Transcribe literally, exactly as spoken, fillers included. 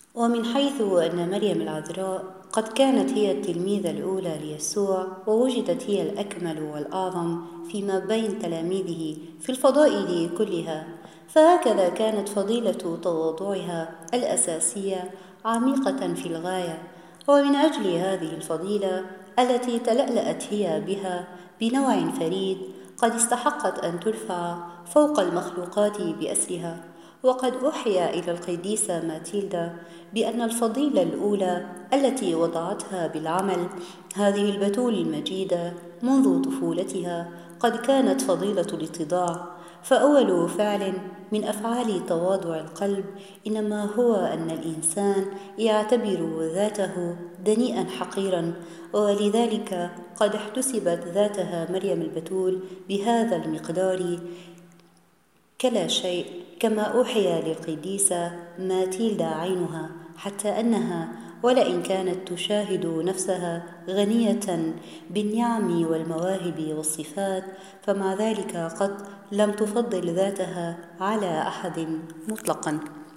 ومن حيث أن مريم العذراء قد كانت هي التلميذة الأولى ليسوع، ووجدت هي الأكمل والأعظم فيما بين تلاميذه في الفضائل كلها، فهكذا كانت فضيلة تواضعها الأساسية عميقة في الغاية. ومن أجل هذه الفضيلة التي تلألأت هي بها بنوع فريد قد استحقت أن ترفع فوق المخلوقات بأسرها. وقد أوحي إلى القديسة ماتيلدا بأن الفضيلة الأولى التي وضعتها بالعمل هذه البتول المجيدة منذ طفولتها قد كانت فضيلة الاتضاع، فأول فعل من أفعال تواضع القلب إنما هو أن الإنسان يعتبر ذاته دنيئا حقيرا، ولذلك قد احتسبت ذاتها مريم البتول بهذا المقدار كلا شيء، كما أوحي للقديسة ماتيلدا عينها، حتى أنها ولئن كانت تشاهد نفسها غنية بالنعم والمواهب والصفات، فمع ذلك قد لم تفضل ذاتها على أحد مطلقا.